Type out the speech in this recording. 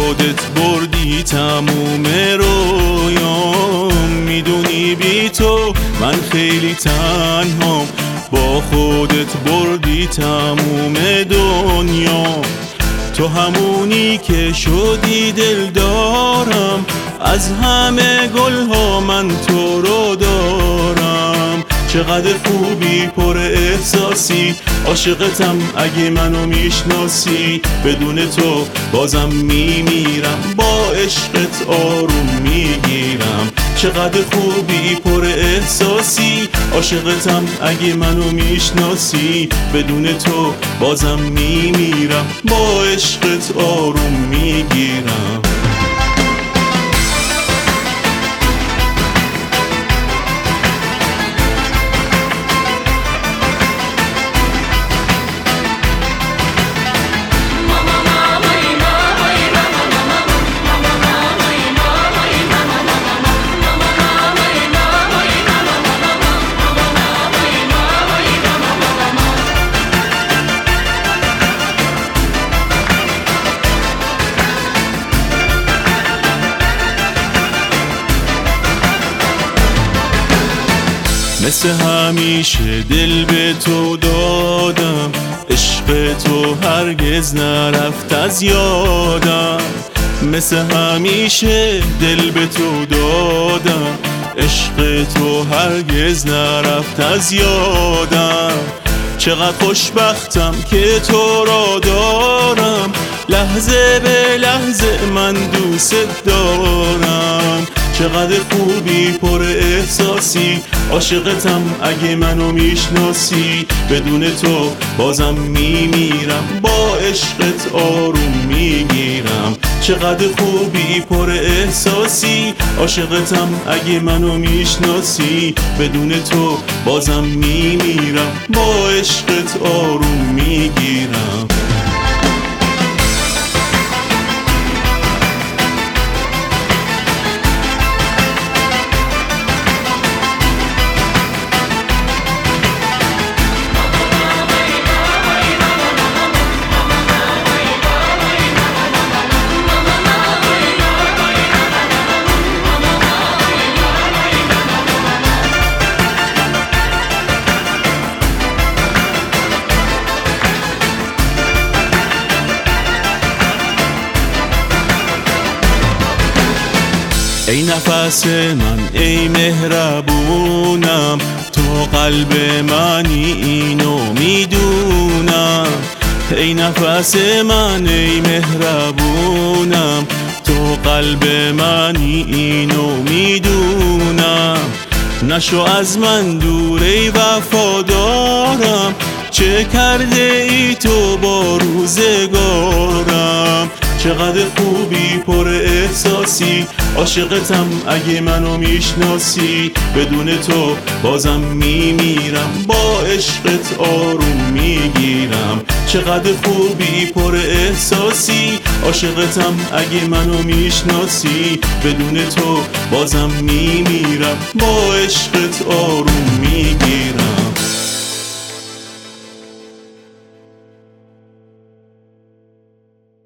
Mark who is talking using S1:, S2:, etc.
S1: خودت بردی تموم رویام، میدونی بی تو من خیلی تنهام، با خودت بردی تموم دنیا. تو همونی که شدی دل دارم، از همه گلها من تو رو دارم. چقدر خوبی پر احساسی، عاشقتم اگه منو میشناسی. بدون تو بازم میمیرم، با عشقت آروم میگیرم. چقدر خوبی پر احساسی، عاشقتم اگه منو میشناسی. بدون تو بازم میمیرم، با عشقت آروم میگیرم. مثل همیشه دل به تو دادم، عشق تو هرگز نرفت از یادم. مثل همیشه دل به تو دادم، عشق تو هرگز نرفت از یادم. چقدر خوشبختم که تو را دارم، لحظه به لحظه من دوست دارم. چقدر خوبی پر احساسی، عاشقتم اگه منو میشناسی. بدون تو بازم میمیرم، با عشقت آروم میگیرم. چقدر خوبی پر احساسی، عاشقتم اگه منو میشناسی. بدون تو بازم میمیرم، با عشقت آروم میگیرم. ای نفس من ای مهربونم، تو قلب منی اینو میدونم. ای نفس من ای مهربونم، تو قلب منی اینو میدونم. نشو از من دور ای وفادارم، چه کرده ای تو با روزگارم. چقدر خوبی پر احساسی، عاشقتم اگه منو میشناسی. بدون تو بازم میمیرم، با عشقت آروم میگیرم. چقدر خوبی پر احساسی، عاشقتم اگه منو میشناسی. بدون تو بازم میمیرم، با عشقت آروم میگیرم.